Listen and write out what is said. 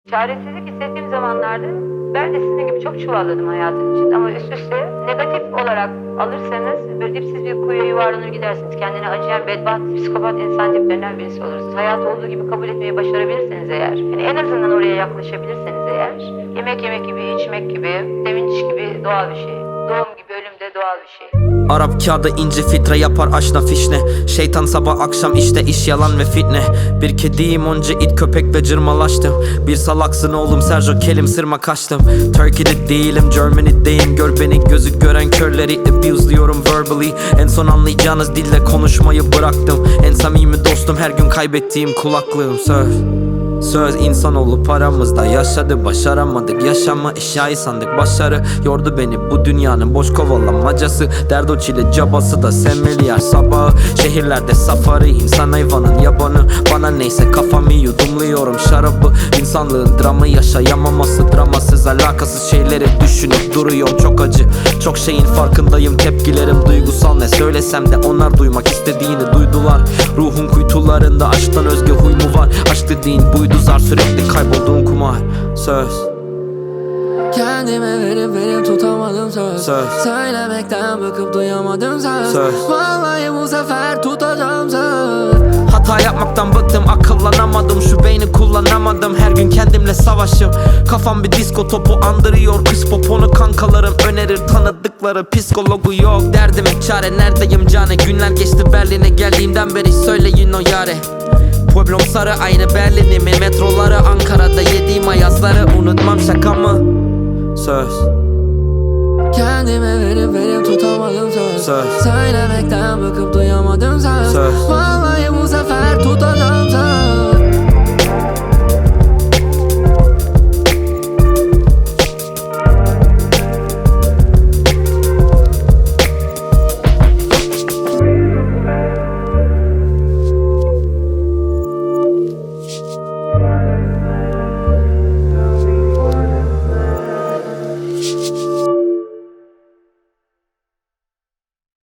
Çaresizlik hissettiğim zamanlarda ben de sizin gibi çok çuvalladım hayatım için. Ama üst üste negatif olarak alırsanız böyle dipsiz bir kuyuya yuvarlanır gidersiniz. Kendine acıyan, bedbaht, psikopat insan tiplerinden birisi olursunuz. Hayatı olduğu gibi kabul etmeyi başarabilirseniz eğer, yani en azından oraya yaklaşabilirseniz eğer, yemek yemek gibi, içmek gibi, sevinç gibi doğal bir şey. Doğum gibi, ölüm de doğal bir şey. Arap kağıdı ince filtre yapar aşna fişne. Şeytan sabah akşam işte iş yalan ve fitne. Bir kediyim onca it köpek ve cırmalaştım. Bir salaksın oğlum Sergio Kelim sırma kaçtım. Turkey'de değilim Germany'deyim. Gör beni gözü gören körleri abuse'liyorum verbally. En son anlayacağınız dille konuşmayı bıraktım. En samimi dostum her gün kaybettiğim kulaklığım. Söz insanoğlu paramızda yaşadı, başaramadık. Yaşama eşyayı sandık, başarı yordu beni bu dünyanın boş kovalamacası. Derdo çile cabası da semmeli sabahı. Şehirlerde safari, insan hayvanın yabanı. Bana neyse kafamı yudumluyorum şarabı. İnsanlığın dramı yaşayamaması, dramasız alakasız şeyleri düşünüp duruyorum. Çok acı, çok şeyin farkındayım. Tepkilerim duygusal, ne söylesem de onlar duymak istediğini duydular. Ruhun kuytularında aşktan özgü huy mu var? Aşk dediğin buydu zar, sürekli kaybolduğun kumar. Söz Kendime verip tutamadım söz. Söylemekten bıkıp duyamadım söz. Vallahi bu sefer tutacağım söz. Hata yapmaktan bıktım, akıllanamadım. Şu beyni kullanamadım, her gün kendimle savaşım. Kafam bir disko topu andırıyor. Kız poponu kankalarım önerir, tanıdıkları psikologu yok. Derdime çare, neredeyim cane? Günler geçti Berlin'e geldiğimden beri, söyleyin o yare. Pueblom sarı aynı Berlin'i mi? Metroları Ankara'da